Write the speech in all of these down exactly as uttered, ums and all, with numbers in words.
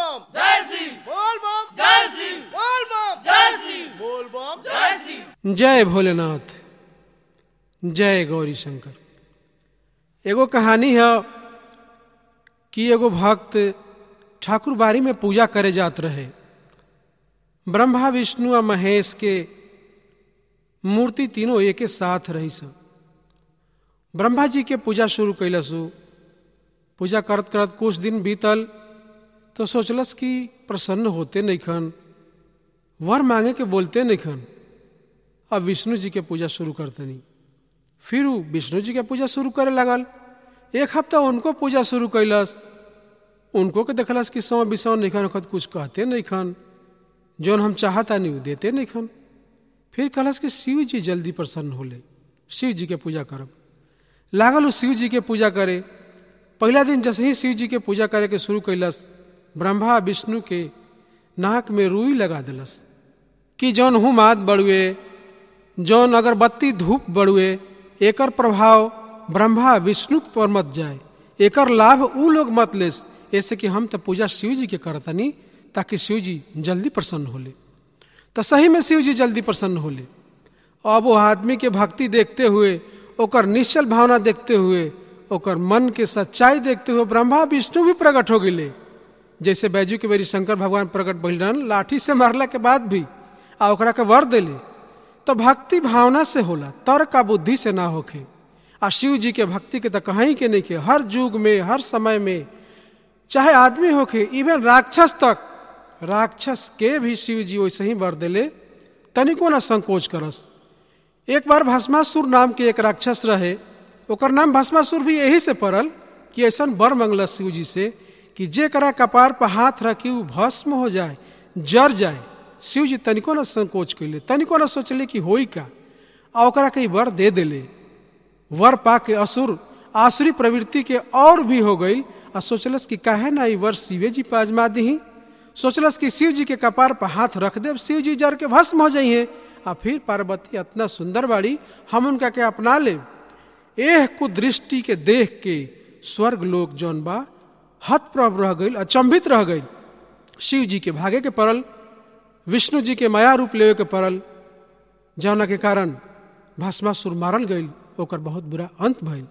बम जय शिव बोल बम जय शिव बोल बम जय शिव बोल बम जय शिव। जय भोलेनाथ, जय गौरी शंकर। एगो कहानी है कि एगो भक्त ठाकुर बाड़ी में पूजा करे जात रहे। ब्रह्मा विष्णु और महेश के मूर्ति तीनों एक साथ रही सब। ब्रह्मा जी के पूजा शुरू कैलसु। पूजा करत करत कुछ दिन बीतल तो सोचलस कि प्रसन्न होते नहीं खन, वर मांगे के बोलते नहीं खन। अब विष्णु जी के पूजा शुरू करते नहीं। फिर वो विष्णु जी के पूजा शुरू करे लगल। एक हफ्ता उनको पूजा शुरू कैलस। उनको के देखलस कि सौ बिसौ नहीं खन, वक्त कुछ कहते नहीं खन, जौन हम चाहता नहीं वो देते नहीं खन। फिर कहलस कि शिव जी जल्दी प्रसन्न होले, शिव जी के पूजा करब। लागल वो शिव जी के पूजा करे। पहला दिन जैसे ही शिव जी के पूजा करे के शुरू कैलस, ब्रह्मा विष्णु के नाक में रुई लगा दिलस कि जौन हुमाद बड़ुए, जौन अगरबत्ती धूप बड़ुए, एकर प्रभाव ब्रह्मा विष्णु पर मत जाए, एकर लाभ ऊ लोग मत लेस। ऐसे कि हम तो पूजा शिव जी के करतनी ताकि शिव जी जल्दी प्रसन्न होले। तो सही में शिव जी जल्दी प्रसन्न होले। अब वो आदमी के भक्ति देखते हुए, ओकर निश्चल भावना देखते हुए, ओकर मन के सच्चाई देखते हुए ब्रह्मा विष्णु भी प्रकट हो गए। जैसे बैजू के बेरी शंकर भगवान प्रकट भइलन लाठी से मारला के बाद भी, आ ओकरा के वर देले। तो भक्ति भावना से होला, तर्क का बुद्धि से ना होखे। आ शिव जी के भक्ति के तो कहीं के नहीं के, हर युग में हर समय में, चाहे आदमी होखे इवन राक्षस तक, राक्षस के भी शिव जी वैसे ही वर देले, तनिको ना संकोच करस। एक बार भस्मासुर नाम के एक राक्षस रहे। ओकर नाम भस्मासुर भी यही से पड़ल कि ऐसा वर मंगलस शिव जी से कि जे करा कपार पर हाथ रखी वो भस्म हो जाए, जर जाए। शिव जी तनिको ना संकोच कैले, तनिको ना सोचले कि होई का, आ ओकरा के वर दे देले। वर पा के असुर आसुरी प्रवृत्ति के और भी हो गई। आ सोचलस कि काहे ना ई वर शिवे जी पे आजमा दही। सोचलस कि शिव जी के कपार पर हाथ रख दे, शिव जी जर के भस्म हो जाइए। आ फिर पार्वती इतना सुंदर बाड़ी, हम उनका के अपना ले। एह कुदृष्टि के देख के स्वर्ग लोक जौन बा हतप्रभ रह गई, अचंभित रह गई। शिव जी के भागे के पड़ल, विष्णु जी के माया रूप लेवे के पड़ल, जौना के कारण भस्मासुर मारल गई। ओकर बहुत बुरा अंत भइल।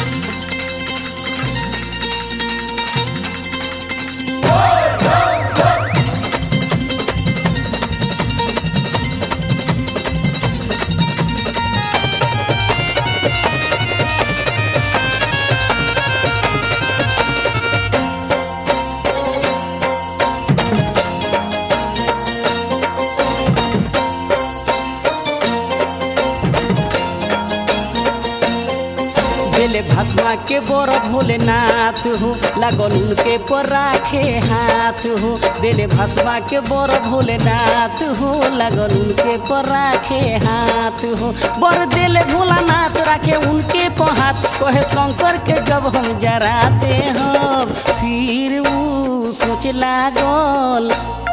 भस्मा के बोर भोलेनाथ हो, लगल उनके पर राखे हाथ हो। दिले भस्मा के बोर भोलेनाथ हो, लगल उनके पर राखे हाथ हो। बर दिले भोलानाथ राखे उनके पर हाथ, कहे शंकर के जब हम जराते हम। फिर वो सोच लागल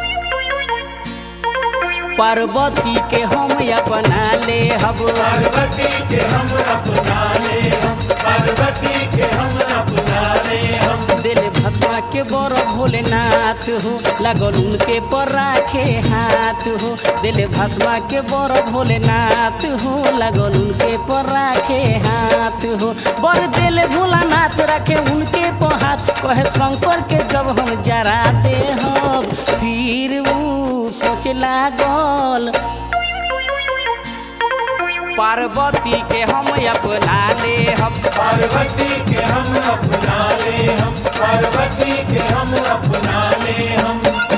पार्वती के हम अपना ले हब, पार्वती के हम अपना ले हम, पार्वती के हम अपना ले हम। दिल भस्मा के बर भोलेनाथ हो, लगल उनके पर राखे हाथ हो। दिल भस्मा के बर भोलेनाथ हो, लगल उनके पर राखे हाथ हो। बर दिल भोलानाथ रखे उनके पर हाथ, कहे शंकर के जब हम जराते हम। फिर वो सोच लागल पार्वती के हम अपना ले हम, पार्वती के हम अपना ले हम, पार्वती के हम अपना ले हम।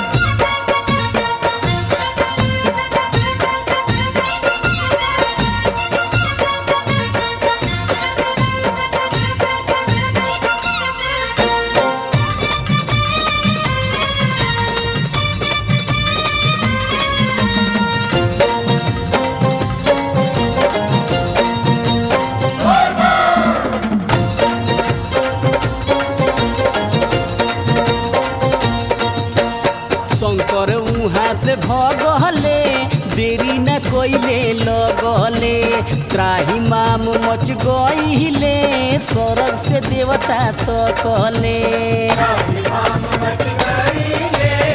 भगले देरी न कोइले लगले, त्राही माम मच गईले, स्वर्ग से देवता तो कहले। त्राही माम मच गईले,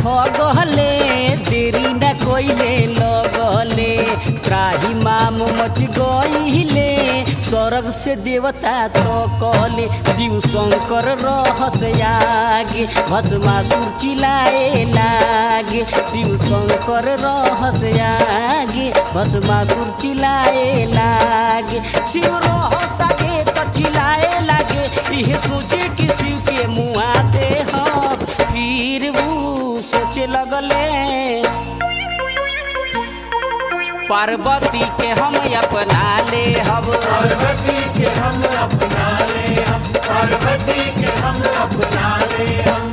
ठगले देरी न कोइले लगले त्राही माम मच गइले स्वर्ग से देवता तो कहले शिव शंकर रहस आगे भस्मासुर चिल्लाए लागे शिव शंकर रहस आगे भस्मासुर चिल्लाए लागे शिव रहस आगे तो चिल्लाए लागे यह सोचे कि शिव के मुआ दे हम फिर वो सोचे लगले पार्वती के हम अपना ले हब पार्वती के हम अपना ले हम पार्वती के हम अपना ले हम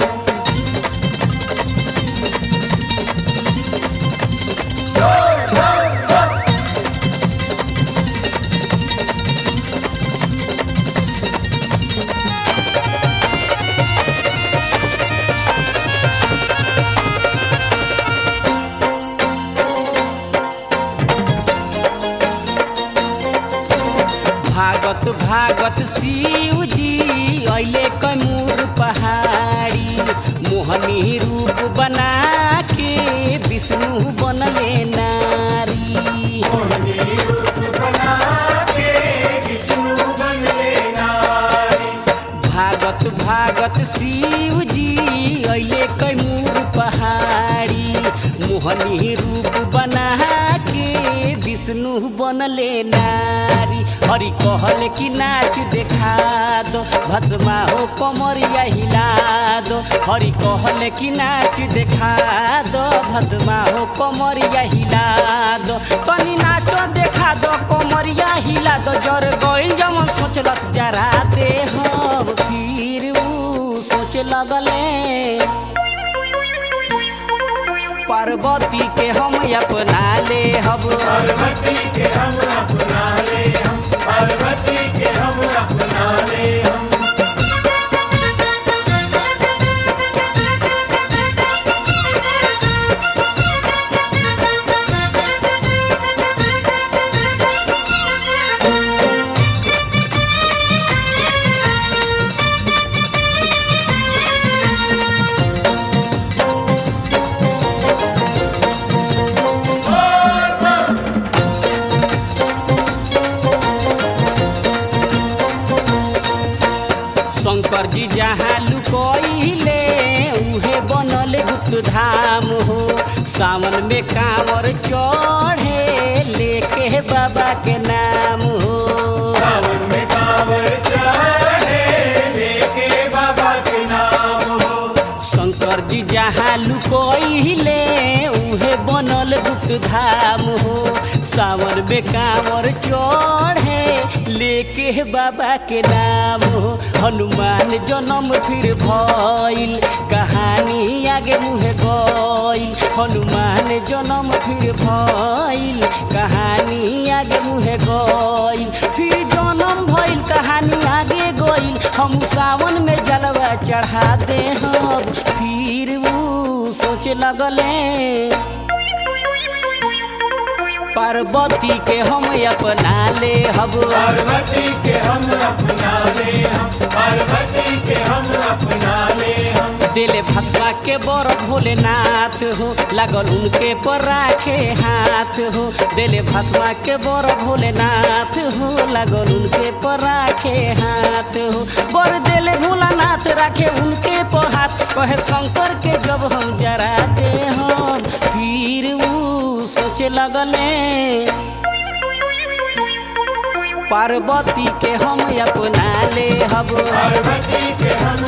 भागत भागत शिव जी अइले कैमूर पहाड़ी मोहनी रूप बना के विष्णु बनले नारी मोहनी रूप बना के विष्णु बनले नारी भागत भागत शिव जी अइले कैमूर पहाड़ी मोहनी रूप बना के विष्णु बनले नारी हरि कहल कि नाच देखा दो भस्मा हो कमरिया हिला दो हरि कहल कि नाच देखा दो भस्मा हो कमरिया हिला दो तनी नाचो देखा दो कमरिया हिला दो जर गइल जमन सोचलस जरा दे हम फिर ऊ सोच लगले पार्वती के हम अपना ले हब पार्वती के हम अपना ले हम पार्वती के हम अपना ले हम शंकर जी जहाँ लुकोइले उहे बनल गुप्त धाम हो सावन में कांवर चढ़े लेके बाबा के नाम हो सावन में कांवर चढ़े लेके बाबा के नाम हो शंकर जी जहाँ लुकोइले उहे बनल गुप्त धाम हो सावन में कांवर चढ़े लेके बाबा के नाम हो हनुमान जन्म फिर भइल कहानी आगे मुहे गइल हनुमान जन्म फिर भइल कहानी आगे मुहे गइल फिर जन्म भइल कहानी आगे गइल हम सावन में जलवा चढ़ा दे हम फिर वो सोचे लगले पार्वती के हम अपना ले हब पार्वती के हम अपना ले हम पार्वती के हम अपना ले हम दिले भस्मा के बर भोलेनाथ हो लागल उनके पर राखे हाथ हो दिले भस्मा के बर भोलेनाथ हो लागल उनके पर राखे हाथ हो बर दिले भोलानाथ राखे उनके पर हाथ कहे शंकर के जब हम जरा दे हम फिर वो सोचे लगले पार्वती के हम अपना ले हब पार्वती के हम